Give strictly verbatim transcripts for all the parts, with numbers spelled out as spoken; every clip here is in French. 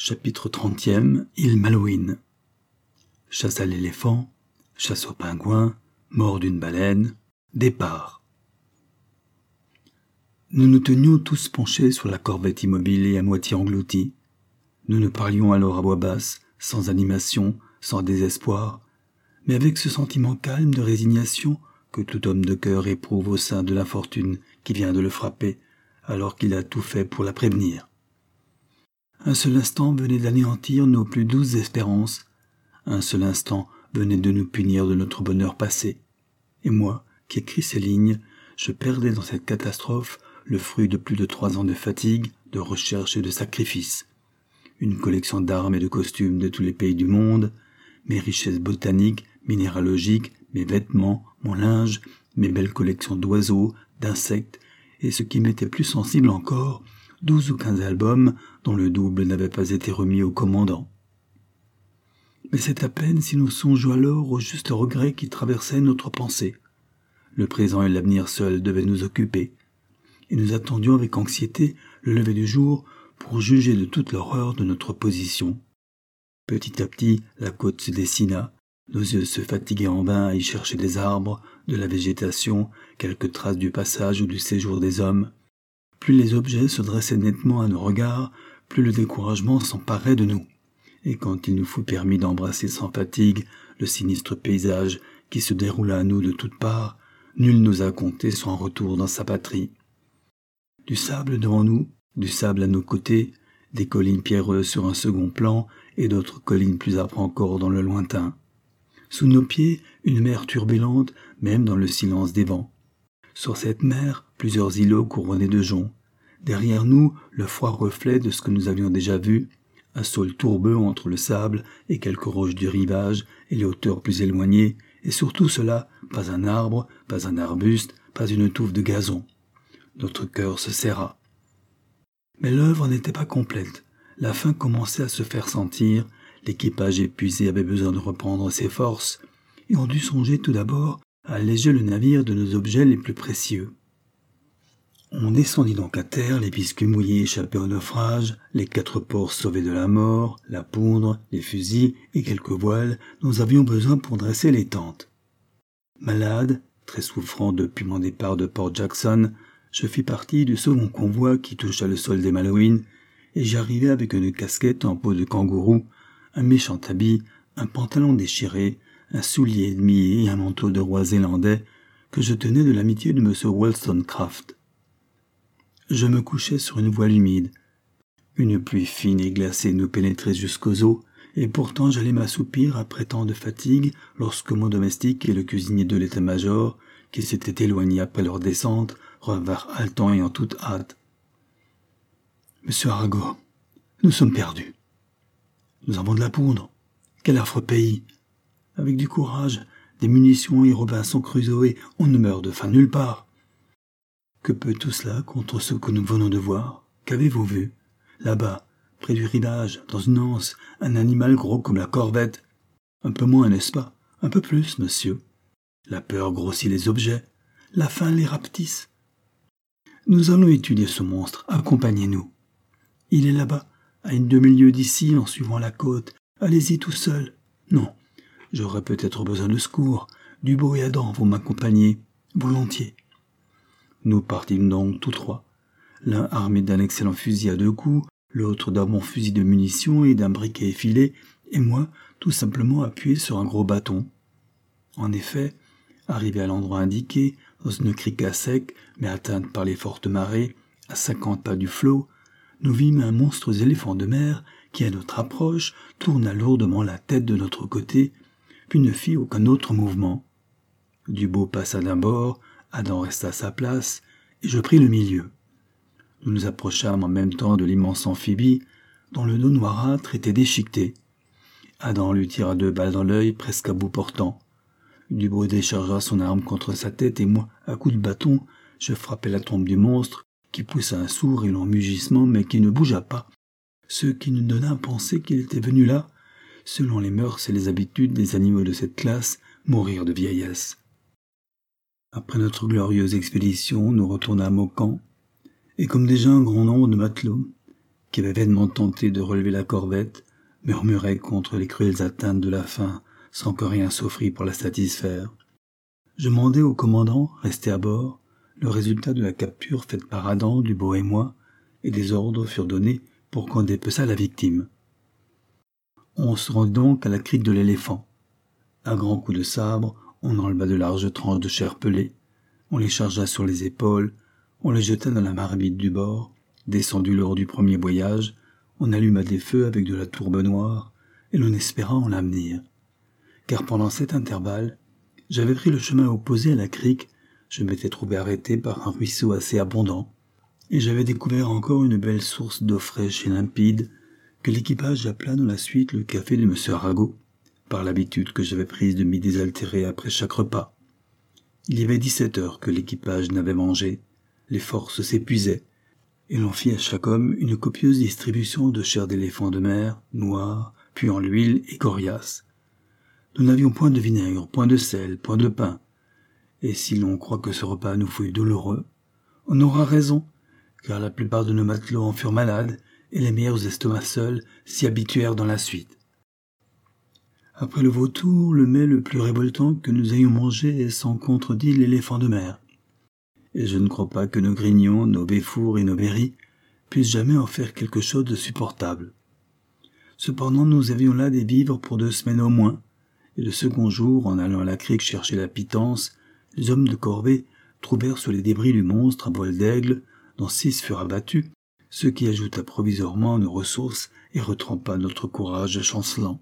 Chapitre trentième, île Malouine. Chasse à l'éléphant, chasse au pingouin, mort d'une baleine, départ. Nous nous tenions tous penchés sur la corvette immobile et à moitié engloutie. Nous ne parlions alors à voix basse, sans animation, sans désespoir, mais avec ce sentiment calme de résignation que tout homme de cœur éprouve au sein de l'infortune qui vient de le frapper, alors qu'il a tout fait pour la prévenir. Un seul instant venait d'anéantir nos plus douces espérances, un seul instant venait de nous punir de notre bonheur passé. Et moi, qui écris ces lignes, je perdais dans cette catastrophe le fruit de plus de trois ans de fatigue, de recherche et de sacrifice. Une collection d'armes et de costumes de tous les pays du monde, mes richesses botaniques, minéralogiques, mes vêtements, mon linge, mes belles collections d'oiseaux, d'insectes, et ce qui m'était plus sensible encore, douze ou quinze albums dont le double n'avait pas été remis au commandant. Mais c'est à peine si nous songeons alors au juste regret qui traversait notre pensée. Le présent et l'avenir seuls devaient nous occuper, et nous attendions avec anxiété le lever du jour pour juger de toute l'horreur de notre position. Petit à petit, la côte se dessina, nos yeux se fatiguaient en vain à y chercher des arbres, de la végétation, quelques traces du passage ou du séjour des hommes. Plus les objets se dressaient nettement à nos regards, plus le découragement s'emparait de nous. Et quand il nous fut permis d'embrasser sans fatigue le sinistre paysage qui se déroula à nous de toutes parts, nul n'osa compter son retour dans sa patrie. Du sable devant nous, du sable à nos côtés, des collines pierreuses sur un second plan et d'autres collines plus âpres encore dans le lointain. Sous nos pieds, une mer turbulente, même dans le silence des vents. Sur cette mer, plusieurs îlots couronnés de joncs. Derrière nous, le froid reflet de ce que nous avions déjà vu, un sol tourbeux entre le sable et quelques roches du rivage et les hauteurs plus éloignées, et surtout cela, pas un arbre, pas un arbuste, pas une touffe de gazon. Notre cœur se serra. Mais l'œuvre n'était pas complète. La faim commençait à se faire sentir, l'équipage épuisé avait besoin de reprendre ses forces, et on dut songer tout d'abord à alléger le navire de nos objets les plus précieux. On descendit donc à terre les biscuits mouillés échappés au naufrage, les quatre porcs sauvés de la mort, la poudre, les fusils et quelques voiles dont nous avions besoin pour dresser les tentes. Malade, très souffrant depuis mon départ de Port Jackson, je fis partie du second convoi qui toucha le sol des Malouines, et j'y arrivai avec une casquette en peau de kangourou, un méchant habit, un pantalon déchiré, un soulier demi et un manteau de roi zélandais que je tenais de l'amitié de M. Wollstonecraft. Je me couchais sur une voile humide. Une pluie fine et glacée nous pénétrait jusqu'aux os, et pourtant j'allais m'assoupir après tant de fatigue lorsque mon domestique et le cuisinier de l'état-major, qui s'étaient éloignés après leur descente, revinrent haletants et en toute hâte. « Monsieur Arago, nous sommes perdus. Nous avons de la poudre. Quel affreux pays! Avec du courage, des munitions et Robinson Crusoe, on ne meurt de faim nulle part. Que peut tout cela contre ce que nous venons de voir? Qu'avez-vous vu? Là-bas, près du rivage, dans une anse, un animal gros comme la corvette. Un peu moins, n'est-ce pas? Un peu plus, monsieur. La peur grossit les objets. La faim les rapetisse. Nous allons étudier ce monstre. Accompagnez-nous. Il est là-bas, à une demi-lieue d'ici, en suivant la côte. Allez-y tout seul. Non, j'aurai peut-être besoin de secours. Du bruit à dents, vous m'accompagnez. Volontiers. Nous partîmes donc tous trois, l'un armé d'un excellent fusil à deux coups, l'autre d'un bon fusil de munitions et d'un briquet effilé, et moi, tout simplement appuyé sur un gros bâton. En effet, arrivé à l'endroit indiqué, dans une crique à sec, mais atteinte par les fortes marées, à cinquante pas du flot, nous vîmes un monstrueux éléphant de mer qui, à notre approche, tourna lourdement la tête de notre côté, puis ne fit aucun autre mouvement. Dubos passa d'un bord, Adam resta à sa place, et je pris le milieu. Nous nous approchâmes en même temps de l'immense amphibie, dont le dos noirâtre était déchiqueté. Adam lui tira deux balles dans l'œil, presque à bout portant. Dubos déchargea son arme contre sa tête, et moi, à coups de bâton, je frappai la trompe du monstre, qui poussa un sourd et long mugissement, mais qui ne bougea pas, ce qui nous donna à penser qu'il était venu là, selon les mœurs et les habitudes des animaux de cette classe, mourir de vieillesse. Après notre glorieuse expédition, nous retournâmes au camp, et comme déjà un grand nombre de matelots, qui avait vainement tenté de relever la corvette, murmurait contre les cruelles atteintes de la faim, sans que rien s'offrît pour la satisfaire. Je mandai au commandant, resté à bord, le résultat de la capture faite par Adam, Dubois et moi, et des ordres furent donnés pour qu'on dépeçât la victime. On se rendit donc à la crique de l'éléphant. À grands coups de sabre, on enleva de larges tranches de chair pelée, on les chargea sur les épaules, on les jeta dans la marmite du bord, descendu lors du premier voyage, on alluma des feux avec de la tourbe noire, et l'on espéra en l'avenir. Car pendant cet intervalle, j'avais pris le chemin opposé à la crique, je m'étais trouvé arrêté par un ruisseau assez abondant, et j'avais découvert encore une belle source d'eau fraîche et limpide, que l'équipage appela dans la suite le café de monsieur Arago, par l'habitude que j'avais prise de m'y désaltérer après chaque repas. Il y avait dix-sept heures que l'équipage n'avait mangé, les forces s'épuisaient, et l'on fit à chaque homme une copieuse distribution de chair d'éléphant de mer, noire, puis en l'huile et coriace. Nous n'avions point de vinaigre, point de sel, point de pain, et si l'on croit que ce repas nous fut douloureux, on aura raison, car la plupart de nos matelots en furent malades, et les meilleurs estomacs seuls s'y habituèrent dans la suite. Après le vautour, le mets le plus révoltant que nous ayons mangé est sans contredit l'éléphant de mer. Et je ne crois pas que nos grignons, nos béfours et nos berries puissent jamais en faire quelque chose de supportable. Cependant, nous avions là des vivres pour deux semaines au moins, et le second jour, en allant à la crique chercher la pitance, les hommes de corvée trouvèrent sur les débris du monstre un vol d'aigle, dont six furent abattus, ce qui ajouta provisoirement nos ressources et retrempa notre courage chancelant.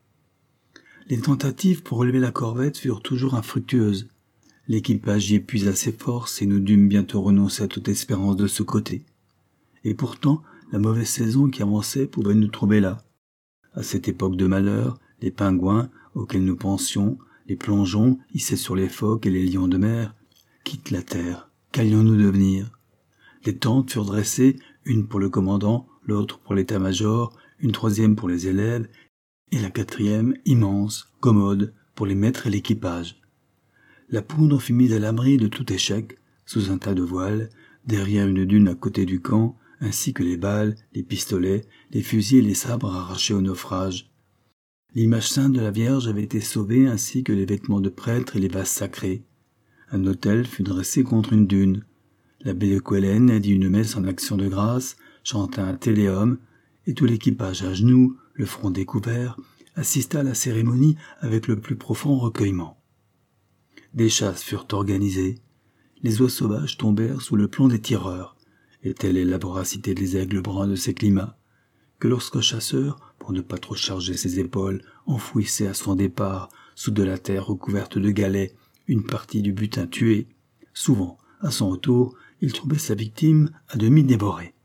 Les tentatives pour relever la corvette furent toujours infructueuses. L'équipage y épuisa ses forces et nous dûmes bientôt renoncer à toute espérance de ce côté. Et pourtant, la mauvaise saison qui avançait pouvait nous trouver là. À cette époque de malheur, les pingouins, auxquels nous pensions, les plongeons, hissés sur les phoques et les lions de mer, quittent la terre. Qu'allions-nous devenir? Les tentes furent dressées, une pour le commandant, l'autre pour l'état-major, une troisième pour les élèves, et la quatrième, immense, commode, pour les maîtres et l'équipage. La poudre fut mise à l'abri de tout échec, sous un tas de voiles, derrière une dune à côté du camp, ainsi que les balles, les pistolets, les fusils et les sabres arrachés au naufrage. L'image sainte de la Vierge avait été sauvée, ainsi que les vêtements de prêtre et les vases sacrés. Un autel fut dressé contre une dune. L'abbé de Quellen dit une messe en action de grâce, chanta un téléum, et tout l'équipage à genoux, le front découvert, assista à la cérémonie avec le plus profond recueillement. Des chasses furent organisées. Les oies sauvages tombèrent sous le plomb des tireurs, et telle est la voracité des aigles bruns de ces climats, que lorsqu'un chasseur, pour ne pas trop charger ses épaules, enfouissait à son départ, sous de la terre recouverte de galets, une partie du butin tué, souvent, à son retour, il trouvait sa victime à demi dévorée.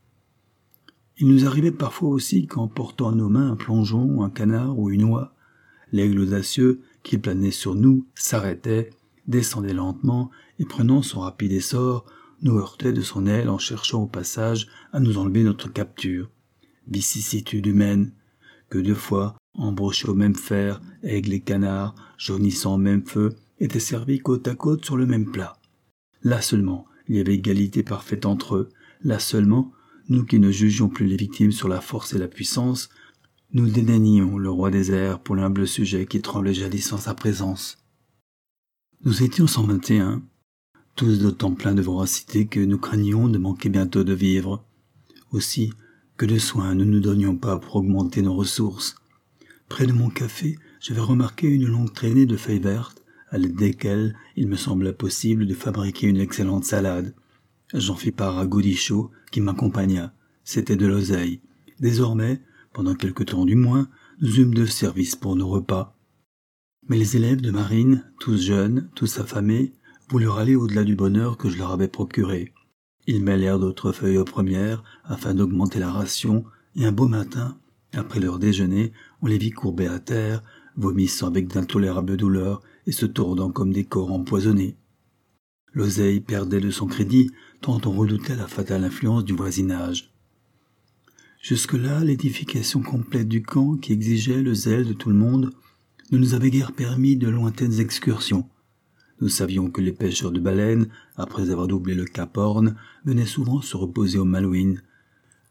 Il nous arrivait parfois aussi qu'en portant à nos mains un plongeon, un canard ou une oie, l'aigle audacieux, qui planait sur nous, s'arrêtait, descendait lentement, et prenant son rapide essor, nous heurtait de son aile en cherchant au passage à nous enlever notre capture. Vicissitude humaine, que deux fois, embrochés au même fer, aigles et canards, jaunissant au même feu, étaient servis côte à côte sur le même plat. Là seulement, il y avait égalité parfaite entre eux. Là seulement, nous qui ne jugions plus les victimes sur la force et la puissance, nous dédaignions le roi des airs pour l'humble sujet qui tremblait jadis en sa présence. Nous étions cent vingt et un, tous d'autant pleins de voracité que nous craignions de manquer bientôt de vivres. Aussi, que de soins ne nous donnions pas pour augmenter nos ressources. Près de mon café, j'avais remarqué une longue traînée de feuilles vertes, à l'aide desquelles il me semblait possible de fabriquer une excellente salade. J'en fis part à Gaudichaud, qui m'accompagna. C'était de l'oseille. Désormais, pendant quelque temps du moins, nous eûmes de service pour nos repas. Mais les élèves de marine, tous jeunes, tous affamés, voulurent aller au-delà du bonheur que je leur avais procuré. Ils mêlèrent d'autres feuilles aux premières, afin d'augmenter la ration, et un beau matin, après leur déjeuner, on les vit courbés à terre, vomissant avec d'intolérables douleurs et se tordant comme des corps empoisonnés. L'oseille perdait de son crédit, tant on redoutait la fatale influence du voisinage. Jusque-là, l'édification complète du camp, qui exigeait le zèle de tout le monde, ne nous avait guère permis de lointaines excursions. Nous savions que les pêcheurs de baleines, après avoir doublé le cap Horn, venaient souvent se reposer au Malouines.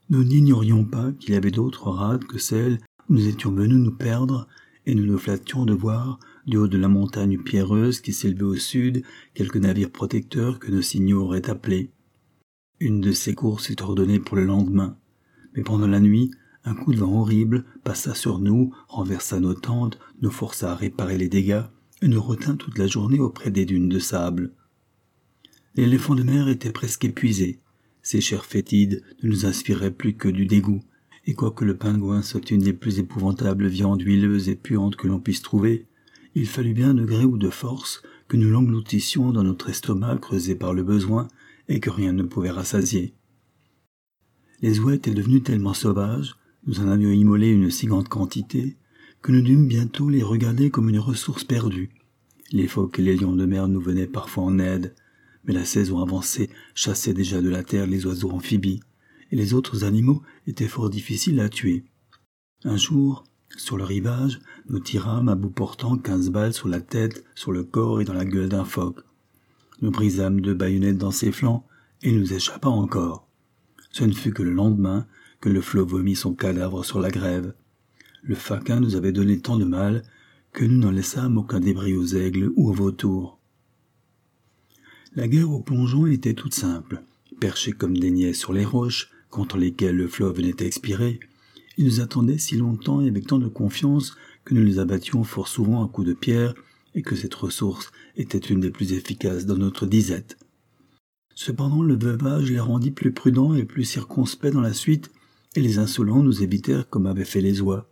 Nous n'ignorions pas qu'il y avait d'autres rades que celles où nous étions venus nous perdre, et nous nous flattions de voir, du haut de la montagne pierreuse qui s'élevait au sud, quelques navires protecteurs que nos signaux auraient appelés. Une de ces courses fut ordonnée pour le lendemain, mais pendant la nuit, un coup de vent horrible passa sur nous, renversa nos tentes, nous força à réparer les dégâts, et nous retint toute la journée auprès des dunes de sable. L'éléphant de mer était presque épuisé. Ses chairs fétides ne nous inspiraient plus que du dégoût, et quoique le pingouin soit une des plus épouvantables viandes huileuses et puantes que l'on puisse trouver, il fallut bien de gré ou de force que nous l'engloutissions dans notre estomac creusé par le besoin et que rien ne pouvait rassasier. Les oies étaient devenues tellement sauvages, nous en avions immolé une si grande quantité, que nous dûmes bientôt les regarder comme une ressource perdue. Les phoques et les lions de mer nous venaient parfois en aide, mais la saison avancée chassait déjà de la terre les oiseaux amphibies, et les autres animaux étaient fort difficiles à tuer. Un jour, sur le rivage, nous tirâmes à bout portant quinze balles sur la tête, sur le corps et dans la gueule d'un phoque. Nous brisâmes deux baïonnettes dans ses flancs, et il nous échappa encore. Ce ne fut que le lendemain que le flot vomit son cadavre sur la grève. Le faquin nous avait donné tant de mal que nous n'en laissâmes aucun débris aux aigles ou aux vautours. La guerre aux plongeons était toute simple. Perchés comme des niais sur les roches, contre lesquelles le fleuve venait à expirer, ils nous attendaient si longtemps et avec tant de confiance que nous les abattions fort souvent à coups de pierre et que cette ressource était une des plus efficaces dans notre disette. Cependant, le veuvage les rendit plus prudents et plus circonspects dans la suite, et les insolents nous évitèrent comme avaient fait les oies.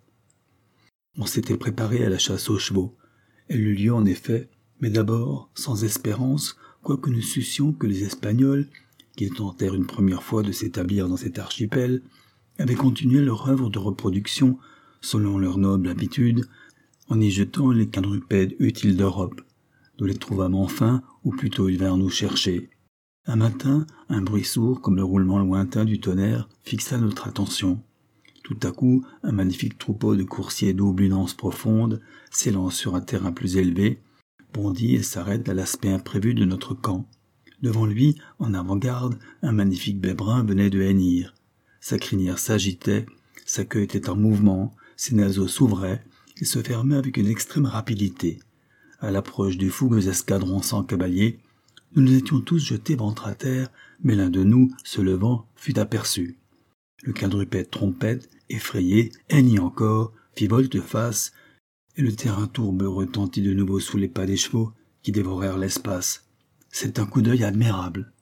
On s'était préparé à la chasse aux chevaux. Elle eut lieu en effet, mais d'abord sans espérance, quoique nous sussions que les Espagnols, qui tentèrent une première fois de s'établir dans cet archipel, avaient continué leur œuvre de reproduction, selon leur noble habitude, en y jetant les quadrupèdes utiles d'Europe. Nous les trouvâmes enfin, ou plutôt ils vinrent nous chercher. Un matin, un bruit sourd, comme le roulement lointain du tonnerre, fixa notre attention. Tout à coup, un magnifique troupeau de coursiers double une anse profonde, s'élance sur un terrain plus élevé, bondit et s'arrête à l'aspect imprévu de notre camp. Devant lui, en avant-garde, un magnifique bai brun venait de hennir. Sa crinière s'agitait, sa queue était en mouvement, ses naseaux s'ouvraient et se fermaient avec une extrême rapidité. À l'approche du fougueux escadron sans cavalier, nous nous étions tous jetés ventre à terre, mais l'un de nous, se levant, fut aperçu. Le quadrupède trompette, effrayé, hennit encore, fit volte-face, et le terrain tourbe retentit de nouveau sous les pas des chevaux qui dévorèrent l'espace. C'est un coup d'œil admirable.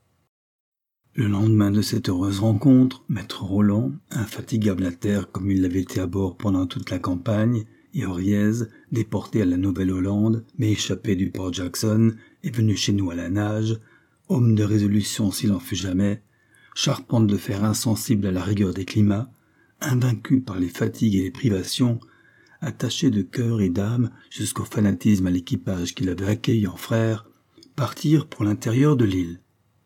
Le lendemain de cette heureuse rencontre, maître Roland, infatigable à terre comme il l'avait été à bord pendant toute la campagne, et Oriez, déporté à la Nouvelle-Hollande, mais échappé du port Jackson, est venu chez nous à la nage, homme de résolution s'il en fut jamais, charpente de fer insensible à la rigueur des climats, invaincu par les fatigues et les privations, attaché de cœur et d'âme jusqu'au fanatisme à l'équipage qu'il avait accueilli en frère, partirent pour l'intérieur de l'île.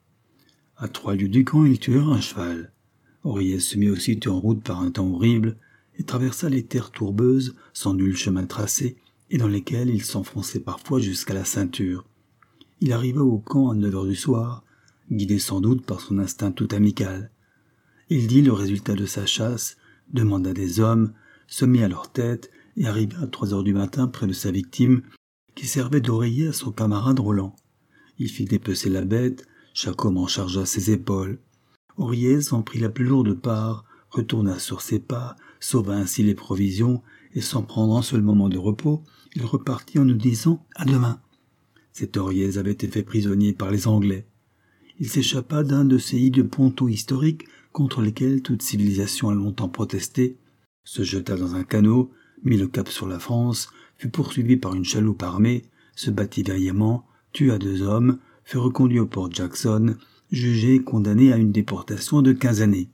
À trois lieues du camp, ils tuèrent un cheval. Oriez se mit aussitôt en route par un temps horrible et traversa les terres tourbeuses, sans nul chemin tracé, et dans lesquelles il s'enfonçait parfois jusqu'à la ceinture. Il arriva au camp à neuf heures du soir, guidé sans doute par son instinct tout amical. Il dit le résultat de sa chasse, demanda des hommes, se mit à leur tête et arriva à trois heures du matin près de sa victime, qui servait d'oreiller à son camarade Roland. Il fit dépecer la bête, chaque homme en chargea ses épaules. Oriez en prit la plus lourde part, retourna sur ses pas, sauva ainsi les provisions, et sans prendre un seul moment de repos, il repartit en nous disant « À demain ». Cet Oriez avait été fait prisonnier par les Anglais. Il s'échappa d'un de ces hideux pontos historiques contre lesquels toute civilisation a longtemps protesté, se jeta dans un canot, mit le cap sur la France, fut poursuivi par une chaloupe armée, se battit vaillamment, tua deux hommes, fut reconduit au port Jackson, jugé et condamné à une déportation de quinze années.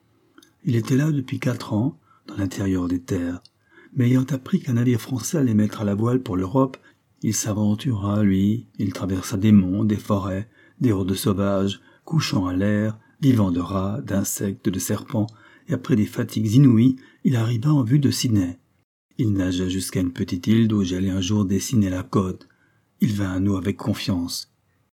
Il était là depuis quatre ans, dans l'intérieur des terres, mais ayant appris qu'un navire français allait mettre à la voile pour l'Europe, il s'aventura, lui, il traversa des monts, des forêts, des hordes sauvages, couchant à l'air, vivant de rats, d'insectes, de serpents, et après des fatigues inouïes, il arriva en vue de Sydney. Il nagea jusqu'à une petite île d'où j'allais un jour dessiner la côte. Il vint à nous avec confiance.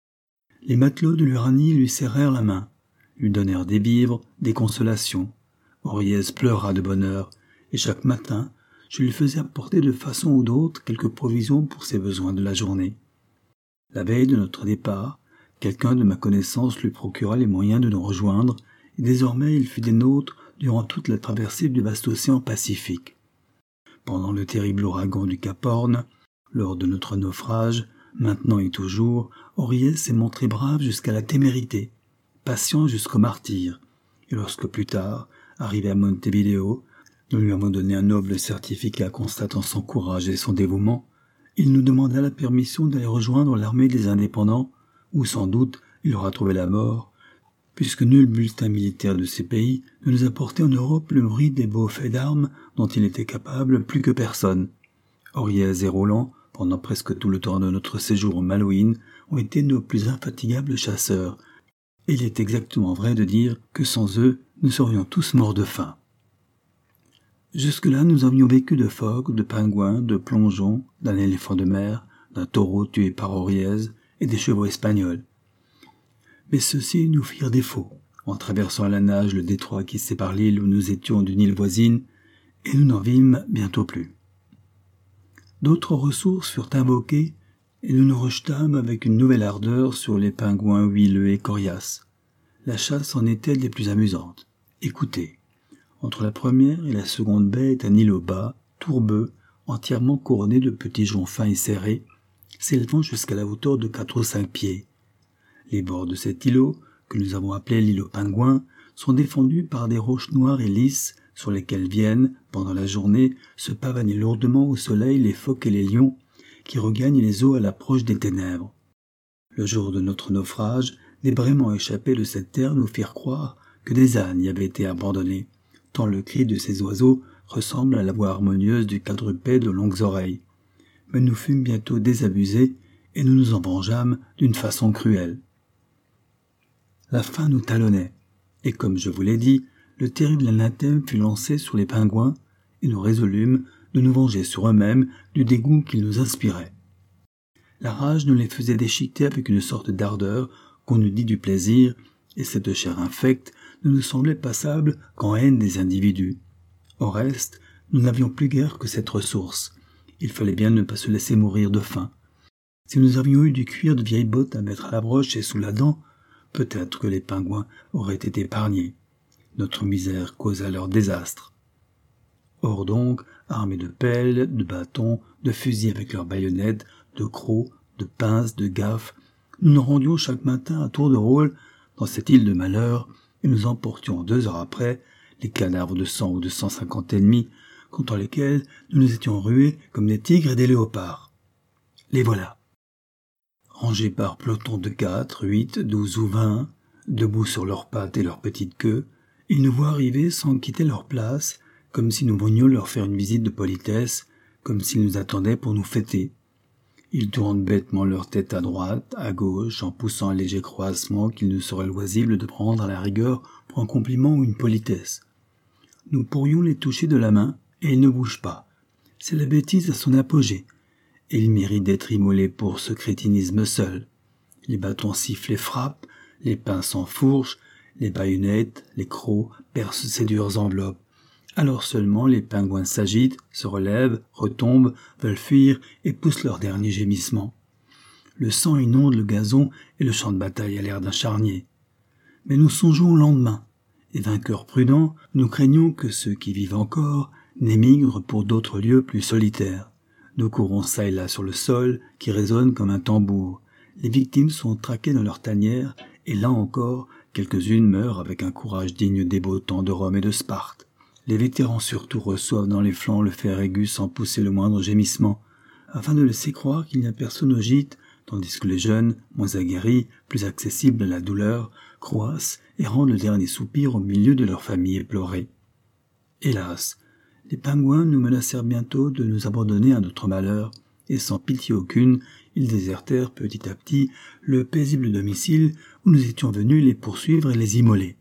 Les matelots de l'Uranie lui serrèrent la main, lui donnèrent des vivres, des consolations. Oriez pleura de bonheur, et chaque matin, je lui faisais apporter de façon ou d'autre quelques provisions pour ses besoins de la journée. La veille de notre départ, quelqu'un de ma connaissance lui procura les moyens de nous rejoindre, et désormais il fut des nôtres durant toute la traversée du vaste océan Pacifique. Pendant le terrible ouragan du Cap Horn, lors de notre naufrage, maintenant et toujours, Oriez s'est montré brave jusqu'à la témérité, patient jusqu'au martyre, et lorsque plus tard, arrivé à Montevideo, nous lui avons donné un noble certificat constatant son courage et son dévouement, il nous demanda la permission d'aller rejoindre l'armée des indépendants, où sans doute il aura trouvé la mort, puisque nul bulletin militaire de ces pays ne nous apportait en Europe le bruit des beaux faits d'armes dont il était capable plus que personne. Oriez et Roland, pendant presque tout le temps de notre séjour au Malouines, ont été nos plus infatigables chasseurs, et il est exactement vrai de dire que sans eux, nous serions tous morts de faim. Jusque-là, nous avions vécu de phoques, de pingouins, de plongeons, d'un éléphant de mer, d'un taureau tué par Oriez et des chevaux espagnols. Mais ceux-ci nous firent défaut, en traversant à la nage le détroit qui sépare l'île où nous étions d'une île voisine, et nous n'en vîmes bientôt plus. D'autres ressources furent invoquées, et nous nous rejetâmes avec une nouvelle ardeur sur les pingouins huileux et coriaces. La chasse en était des plus amusantes. Écoutez, entre la première et la seconde baie est un îlot bas, tourbeux, entièrement couronné de petits joncs fins et serrés, s'élevant jusqu'à la hauteur de quatre ou cinq pieds. Les bords de cet îlot, que nous avons appelé l'îlot pingouin, sont défendus par des roches noires et lisses sur lesquelles viennent, pendant la journée, se pavaner lourdement au soleil les phoques et les lions qui regagnent les eaux à l'approche des ténèbres. Le jour de notre naufrage, des braiements échappés de cette terre nous firent croire que des ânes y avaient été abandonnés, tant le cri de ces oiseaux ressemble à la voix harmonieuse du quadrupède aux longues oreilles. Mais nous fûmes bientôt désabusés et nous nous en vengeâmes d'une façon cruelle. La faim nous talonnait, et comme je vous l'ai dit, le terrible anathème fut lancé sur les pingouins, et nous résolûmes de nous venger sur eux-mêmes du dégoût qu'ils nous inspiraient. La rage nous les faisait déchiqueter avec une sorte d'ardeur qu'on eût dit du plaisir, et cette chair infecte ne nous semblait passable qu'en haine des individus. Au reste, nous n'avions plus guère que cette ressource. Il fallait bien ne pas se laisser mourir de faim. Si nous avions eu du cuir de vieilles bottes à mettre à la broche et sous la dent, peut-être que les pingouins auraient été épargnés. Notre misère causa leur désastre. Or donc, armés de pelles, de bâtons, de fusils avec leurs baïonnettes, de crocs, de pinces, de gaffes, nous nous rendions chaque matin à tour de rôle dans cette île de malheur et nous emportions deux heures après les cadavres de cent ou de cent cinquante ennemis contre lesquels nous nous étions rués comme des tigres et des léopards. Les voilà. Rangés par pelotons de quatre, huit, douze ou vingt, debout sur leurs pattes et leurs petites queues, ils nous voient arriver sans quitter leur place, comme si nous venions leur faire une visite de politesse, comme s'ils nous attendaient pour nous fêter. Ils tournent bêtement leur tête à droite, à gauche, en poussant un léger croassement qu'il nous serait loisible de prendre à la rigueur pour un compliment ou une politesse. Nous pourrions les toucher de la main, et ils ne bougent pas. C'est la bêtise à son apogée, et ils méritent d'être immolés pour ce crétinisme seul. Les bâtons sifflent et frappent, les pinces enfourchent, les baïonnettes, les crocs percent ces dures enveloppes. Alors seulement les pingouins s'agitent, se relèvent, retombent, veulent fuir et poussent leur dernier gémissement. Le sang inonde le gazon et le champ de bataille a l'air d'un charnier. Mais nous songeons au lendemain, et vainqueurs prudents, nous craignons que ceux qui vivent encore n'émigrent pour d'autres lieux plus solitaires. Nous courons çà et là sur le sol, qui résonne comme un tambour. Les victimes sont traquées dans leurs tanières, et là encore, quelques-unes meurent avec un courage digne des beaux temps de Rome et de Sparte. Les vétérans surtout reçoivent dans les flancs le fer aigu sans pousser le moindre gémissement, afin de laisser croire qu'il n'y a personne au gîte, tandis que les jeunes, moins aguerris, plus accessibles à la douleur, croassent et rendent le dernier soupir au milieu de leur famille éplorée. Hélas, les pingouins nous menacèrent bientôt de nous abandonner à notre malheur, et sans pitié aucune, ils désertèrent petit à petit le paisible domicile où nous étions venus les poursuivre et les immoler.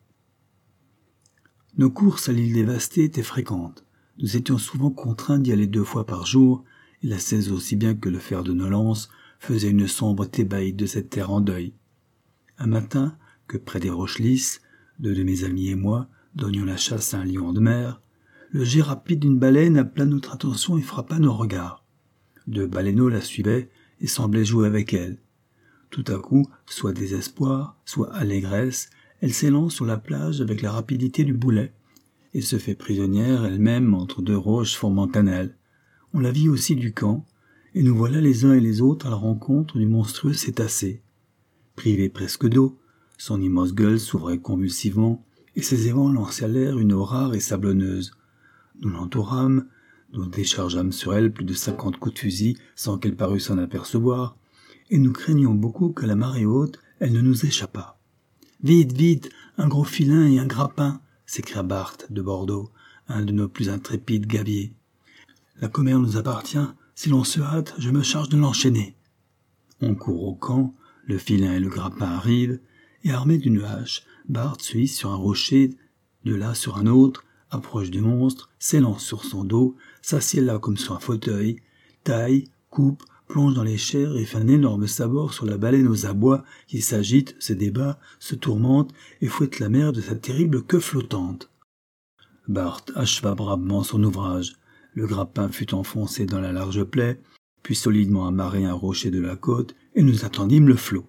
Nos courses à l'île dévastée étaient fréquentes. Nous étions souvent contraints d'y aller deux fois par jour, et la seize aussi bien que le fer de nos lances faisait une sombre thébaïde de cette terre en deuil. Un matin, que près des roches lisses, deux de mes amis et moi, donnions la chasse à un lion de mer, le jet rapide d'une baleine appela notre attention et frappa nos regards. Deux baleineaux la suivaient et semblaient jouer avec elle. Tout à coup, soit désespoir, soit allégresse, elle s'élance sur la plage avec la rapidité du boulet, et se fait prisonnière elle-même entre deux roches formant canal. On la vit aussi du camp, et nous voilà les uns et les autres à la rencontre du monstrueux cétacé. Privé presque d'eau, son immense gueule s'ouvrait convulsivement, et ses évents lançaient à l'air une eau rare et sablonneuse. Nous l'entourâmes, nous déchargeâmes sur elle plus de cinquante coups de fusil sans qu'elle parût s'en apercevoir, et nous craignions beaucoup qu'à la marée haute, elle ne nous échappât. « Vite, vite, un gros filin et un grappin !» s'écria Bart de Bordeaux, un de nos plus intrépides gabiers. « La commère nous appartient, si l'on se hâte, je me charge de l'enchaîner. » On court au camp, le filin et le grappin arrivent, et armé d'une hache, Bart suit sur un rocher, de là sur un autre, approche du monstre, s'élance sur son dos, s'assied là comme sur un fauteuil, taille, coupe, plonge dans les chairs et fait un énorme sabord sur la baleine aux abois qui s'agite, se débat, se tourmente et fouette la mer de sa terrible queue flottante. Bart acheva bravement son ouvrage. Le grappin fut enfoncé dans la large plaie, puis solidement amarré à un rocher de la côte, et nous attendîmes le flot.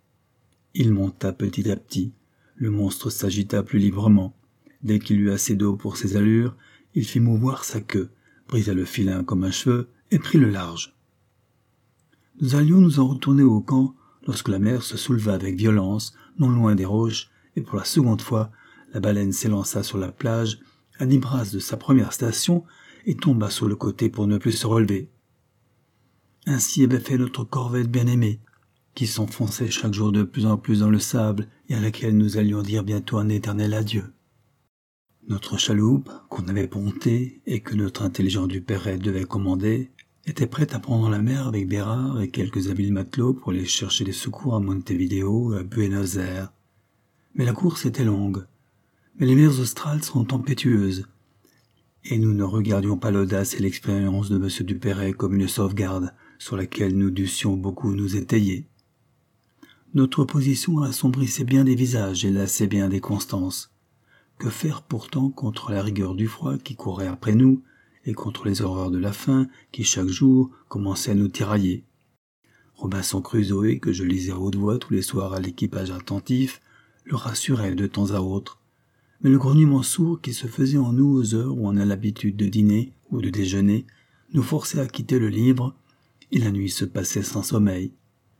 Il monta petit à petit. Le monstre s'agita plus librement. Dès qu'il eut assez d'eau pour ses allures, il fit mouvoir sa queue, brisa le filin comme un cheveu et prit le large. Nous allions nous en retourner au camp lorsque la mer se souleva avec violence, non loin des roches, et pour la seconde fois, la baleine s'élança sur la plage, à dix brasses de sa première station, et tomba sur le côté pour ne plus se relever. Ainsi avait fait notre corvette bien-aimée, qui s'enfonçait chaque jour de plus en plus dans le sable et à laquelle nous allions dire bientôt un éternel adieu. Notre chaloupe, qu'on avait pontée et que notre intelligent Duperret devait commander, était prête à prendre la mer avec Bérard et quelques habiles matelots pour aller chercher des secours à Montevideo et à Buenos Aires. Mais la course était longue. Mais les mers australes sont tempétueuses, et nous ne regardions pas l'audace et l'expérience de M. Duperret comme une sauvegarde sur laquelle nous dussions beaucoup nous étayer. Notre position assombrissait bien des visages et lassait bien des constances. Que faire pourtant contre la rigueur du froid qui courait après nous, et contre les horreurs de la faim qui chaque jour commençaient à nous tirailler. Robinson Crusoe, que je lisais à haute voix tous les soirs à l'équipage attentif, le rassurait de temps à autre. Mais le grognement sourd qui se faisait en nous aux heures où on a l'habitude de dîner ou de déjeuner nous forçait à quitter le livre, et la nuit se passait sans sommeil.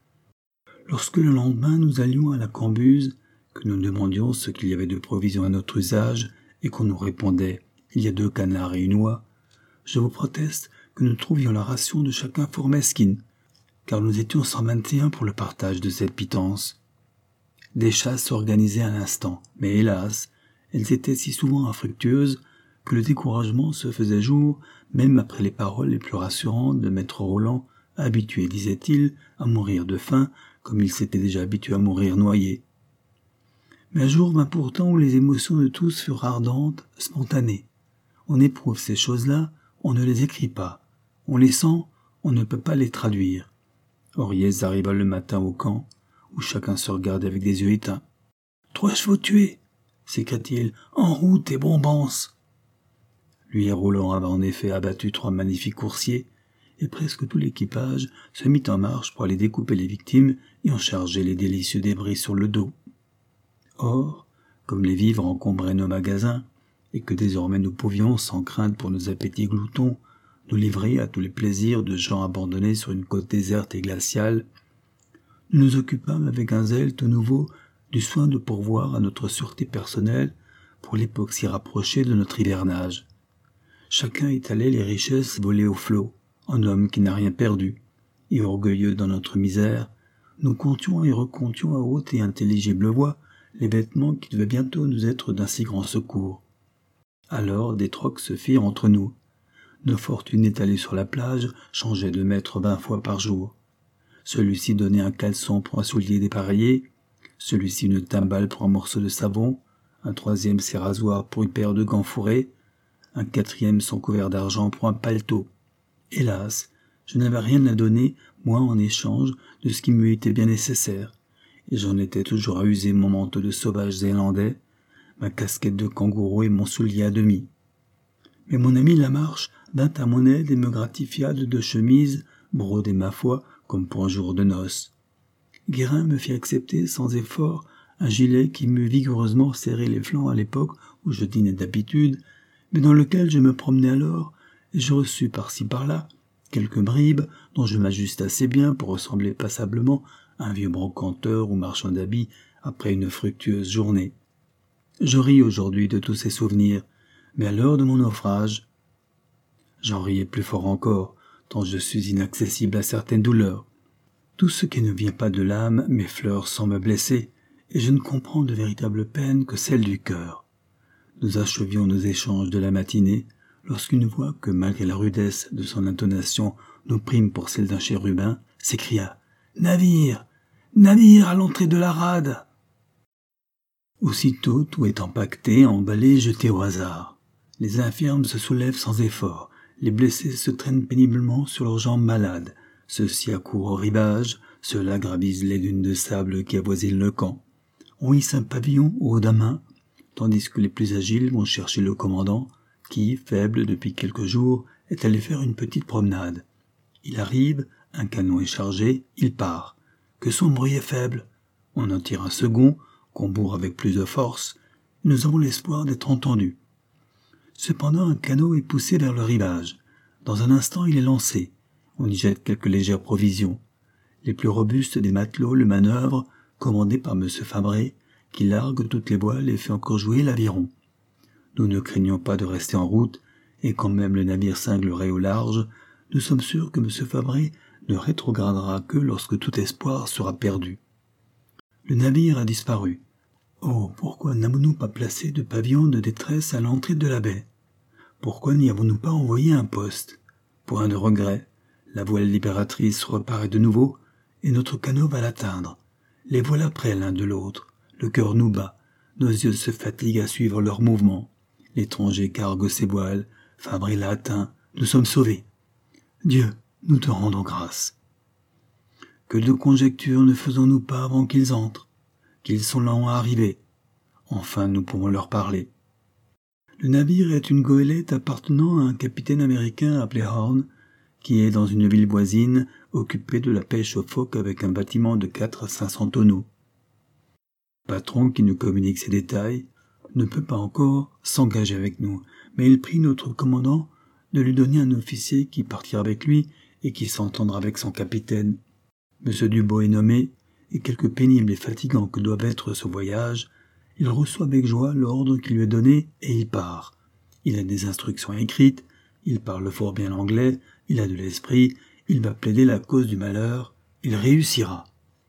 Lorsque le lendemain nous allions à la Cambuse, que nous demandions ce qu'il y avait de provisions à notre usage, et qu'on nous répondait « il y a deux canards et une oie », je vous proteste que nous trouvions la ration de chacun fort mesquine, car nous étions cent vingt et un pour le partage de cette pitance. Des chasses s'organisaient à l'instant, mais hélas, elles étaient si souvent infructueuses que le découragement se faisait jour, même après les paroles les plus rassurantes de maître Roland, habitué, disait-il, à mourir de faim, comme il s'était déjà habitué à mourir noyé. Mais un jour vint pourtant où les émotions de tous furent ardentes, spontanées. On éprouve ces choses-là, on ne les écrit pas. On les sent, on ne peut pas les traduire. Oriez arriva le matin au camp, où chacun se regardait avec des yeux éteints. « Trois chevaux tués !» s'écria-t-il. « En route et bombance !» Lui et Roland avaient en effet abattu trois magnifiques coursiers, et presque tout l'équipage se mit en marche pour aller découper les victimes et en charger les délicieux débris sur le dos. Or, comme les vivres encombraient nos magasins, et que désormais nous pouvions, sans crainte pour nos appétits gloutons, nous livrer à tous les plaisirs de gens abandonnés sur une côte déserte et glaciale, nous nous occupâmes avec un zèle tout nouveau du soin de pourvoir à notre sûreté personnelle pour l'époque si rapprochée de notre hivernage. Chacun étalait les richesses volées au flot, en homme qui n'a rien perdu, et orgueilleux dans notre misère, nous comptions et recomptions à haute et intelligible voix les vêtements qui devaient bientôt nous être d'un si grand secours. Alors des trocs se firent entre nous. Nos fortunes étalées sur la plage changeaient de maître vingt fois par jour. Celui-ci donnait un caleçon pour un soulier dépareillé, celui-ci une timbale pour un morceau de savon, un troisième ses rasoirs pour une paire de gants fourrés, un quatrième son couvert d'argent pour un paletot. Hélas, je n'avais rien à donner, moi, en échange de ce qui m'eût été bien nécessaire, et j'en étais toujours à user mon manteau de sauvage zélandais, ma casquette de kangourou et mon soulier à demi. Mais mon ami Lamarche vint à mon aide et me gratifia de deux chemises, brodées ma foi, comme pour un jour de noces. Guérin me fit accepter sans effort un gilet qui m'eût vigoureusement serré les flancs à l'époque où je dînais d'habitude, mais dans lequel je me promenais alors, et je reçus par-ci par-là quelques bribes dont je m'ajuste assez bien pour ressembler passablement à un vieux brocanteur ou marchand d'habits après une fructueuse journée. Je ris aujourd'hui de tous ces souvenirs, mais à l'heure de mon naufrage, j'en riais plus fort encore, tant je suis inaccessible à certaines douleurs. Tout ce qui ne vient pas de l'âme m'effleure sans me blesser, et je ne comprends de véritable peine que celle du cœur. Nous achevions nos échanges de la matinée, lorsqu'une voix que, malgré la rudesse de son intonation, nous prîmes pour celle d'un chérubin, s'écria « Navire! Navire à l'entrée de la rade !» Aussitôt, tout est empaqueté, emballé, jeté au hasard. Les infirmes se soulèvent sans effort, les blessés se traînent péniblement sur leurs jambes malades, ceux-ci accourent au rivage, ceux-là gravissent les dunes de sable qui avoisinent le camp. On hisse un pavillon au haut d'un mât, tandis que les plus agiles vont chercher le commandant, qui, faible depuis quelques jours, est allé faire une petite promenade. Il arrive, un canon est chargé, il part. Que son bruit est faible. On en tire un second, qu'on bourre avec plus de force, nous avons l'espoir d'être entendus. Cependant, un canot est poussé vers le rivage. Dans un instant, il est lancé. On y jette quelques légères provisions. Les plus robustes des matelots le manœuvrent, commandés par M. Fabré, qui largue toutes les voiles et fait encore jouer l'aviron. Nous ne craignons pas de rester en route, et quand même le navire cinglerait au large, nous sommes sûrs que M. Fabré ne rétrogradera que lorsque tout espoir sera perdu. Le navire a disparu. Oh, pourquoi n'avons-nous pas placé de pavillon de détresse à l'entrée de la baie? Pourquoi n'y avons-nous pas envoyé un poste? Point de regret, la voile libératrice reparaît de nouveau, et notre canot va l'atteindre. Les voilà près l'un de l'autre, le cœur nous bat, nos yeux se fatiguent à suivre leurs mouvements. L'étranger cargue ses voiles, Fabré l'a atteint, nous sommes sauvés. Dieu, nous te rendons grâce. Que de conjectures ne faisons-nous pas avant qu'ils entrent, qu'ils sont lents à arriver. Enfin, nous pourrons leur parler. Le navire est une goélette appartenant à un capitaine américain appelé Horn, qui est dans une ville voisine, occupé de la pêche aux phoques avec un bâtiment de quatre à cinq cents tonneaux. Le patron qui nous communique ces détails ne peut pas encore s'engager avec nous, mais il prie notre commandant de lui donner un officier qui partira avec lui et qui s'entendra avec son capitaine. Monsieur Dubois est nommé, et quelque pénible et fatigant que doive être ce voyage, il reçoit avec joie l'ordre qui lui est donné et il part. Il a des instructions écrites, il parle fort bien l'anglais, il a de l'esprit, il va plaider la cause du malheur, il réussira.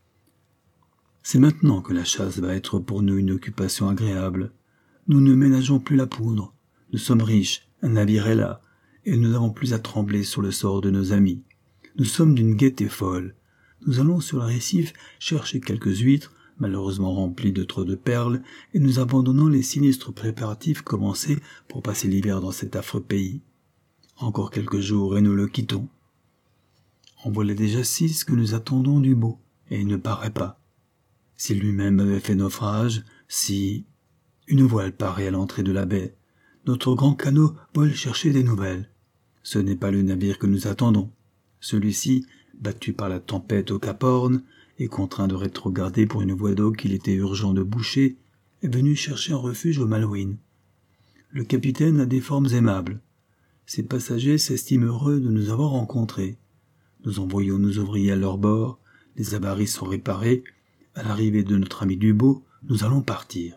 C'est maintenant que la chasse va être pour nous une occupation agréable. Nous ne ménageons plus la poudre, nous sommes riches, un navire est là, et nous n'avons plus à trembler sur le sort de nos amis. Nous sommes d'une gaieté folle. Nous allons sur le récif chercher quelques huîtres, malheureusement remplies de trop de perles, et nous abandonnons les sinistres préparatifs commencés pour passer l'hiver dans cet affreux pays. Encore quelques jours et nous le quittons. En voilà déjà six que nous attendons du beau, et il ne paraît pas. Si lui-même avait fait naufrage, si... Une voile paraît à l'entrée de la baie. Notre grand canot vole chercher des nouvelles. Ce n'est pas le navire que nous attendons. Celui-ci, battu par la tempête au Cap Horn et contraint de rétrograder pour une voie d'eau qu'il était urgent de boucher, est venu chercher un refuge au Malouine. Le capitaine a des formes aimables. Ses passagers s'estiment heureux de nous avoir rencontrés. Nous envoyons nos ouvriers à leur bord, les avaries sont réparées. À l'arrivée de notre ami Dubois, nous allons partir.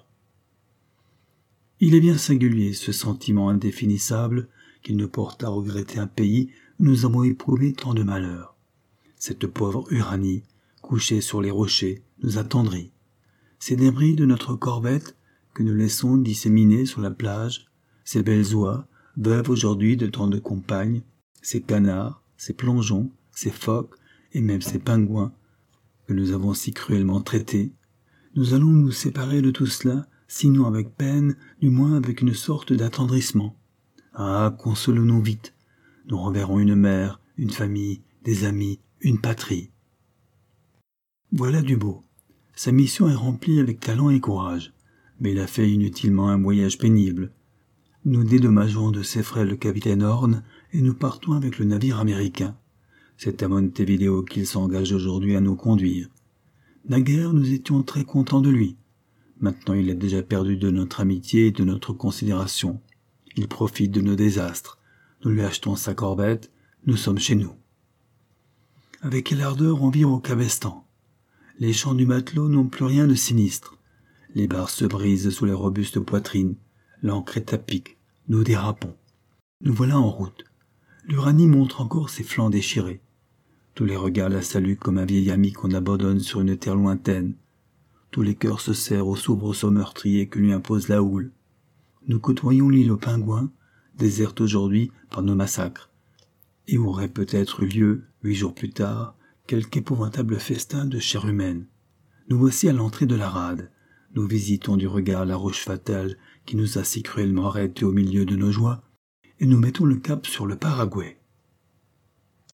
Il est bien singulier ce sentiment indéfinissable qui nous porte à regretter un pays où nous avons éprouvé tant de malheurs. Cette pauvre Uranie, couchée sur les rochers, nous attendrit. Ces débris de notre corvette que nous laissons disséminés sur la plage, ces belles oies, veuves aujourd'hui de tant de compagnes, ces canards, ces plongeons, ces phoques et même ces pingouins que nous avons si cruellement traités, nous allons nous séparer de tout cela, sinon avec peine, du moins avec une sorte d'attendrissement. Ah, consolons-nous vite, nous reverrons une mère, une famille, des amis, une patrie. Voilà Dubois. Sa mission est remplie avec talent et courage. mais il a fait inutilement un voyage pénible. Nous dédommageons de ses frais le capitaine Horn et nous partons avec le navire américain. C'est à Montevideo qu'il s'engage aujourd'hui à nous conduire. Naguère, nous étions très contents de lui. Maintenant, il a déjà perdu de notre amitié et de notre considération. Il profite de nos désastres. Nous lui achetons sa corvette, nous sommes chez nous. Avec quelle ardeur on vit au cabestan. Les chants du matelot n'ont plus rien de sinistre. Les barres se brisent sous les robustes poitrines. L'ancre est à pic. Nous dérapons. Nous voilà en route. L'Uranie montre encore ses flancs déchirés. Tous les regards la saluent comme un vieil ami qu'on abandonne sur une terre lointaine. Tous les cœurs se serrent au soubresaut meurtrier que lui impose la houle. Nous côtoyons l'île aux pingouins, déserte aujourd'hui par nos massacres, et où aurait peut-être eu lieu, huit jours plus tard, quelque épouvantable festin de chair humaine. Nous voici à l'entrée de la rade. Nous visitons du regard la roche fatale qui nous a si cruellement arrêtés au milieu de nos joies, et nous mettons le cap sur le Paraguay.